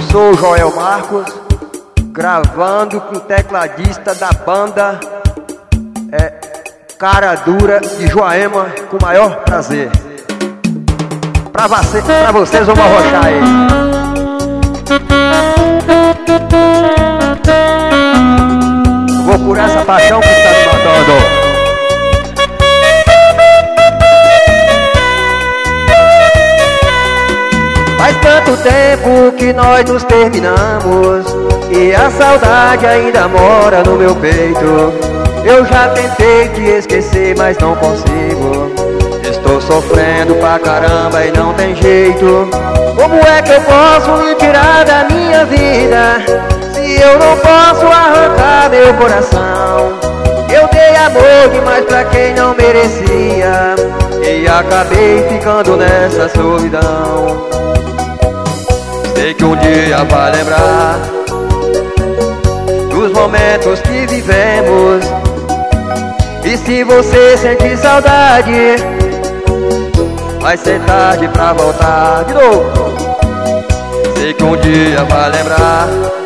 sou o Joel Marcos, gravando com o tecladista da banda Cara Dura de Joaema, com o maior prazer. Pra vocês vamos arrochar aí. Vou curar essa paixão que está me matando. Faz tanto tempo que nós nos terminamos e a saudade ainda mora no meu peito. Eu já tentei te esquecer, mas não consigo. Estou sofrendo pra caramba e não tem jeito. Como é que eu posso me tirar da minha vida se eu não posso arrancar meu coração? Eu dei amor demais pra quem não merecia e acabei ficando nessa solidão. Sei que um dia vai lembrar dos momentos que vivemos. E se você sentir saudade, vai ser tarde pra voltar de novo. Sei que um dia vai lembrar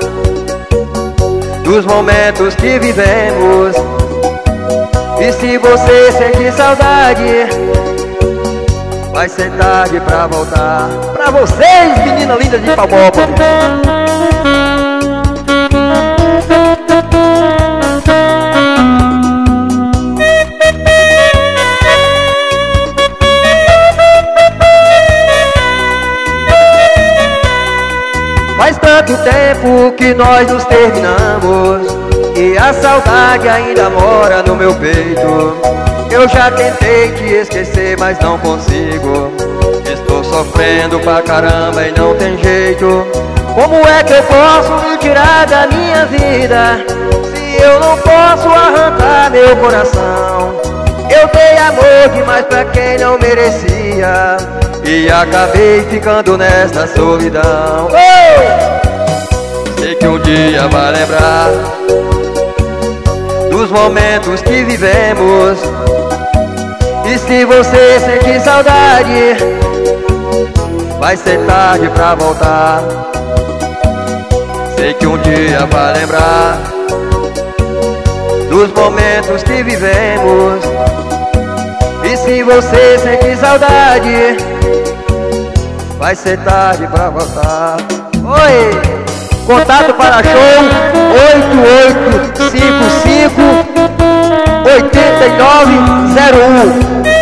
dos momentos que vivemos. E se você sentir saudade, vai ser tarde pra voltar. Pra vocês, meninas lindas de Palmópolis. Faz tanto tempo que nós nos terminamos e a saudade ainda mora no meu peito. Eu já tentei te esquecer, mas não consigo. Estou sofrendo pra caramba e não tem jeito. Como é que eu posso me tirar da minha vida se eu não posso arrancar meu coração? Eu dei amor demais pra quem não merecia e acabei ficando nesta solidão. Sei que um dia vai lembrar dos momentos que vivemos. E se você sentir saudade, vai ser tarde pra voltar. Sei que um dia vai lembrar dos momentos que vivemos. E se você sentir saudade, vai ser tarde pra voltar. Oi! Contato para show 8855 8901.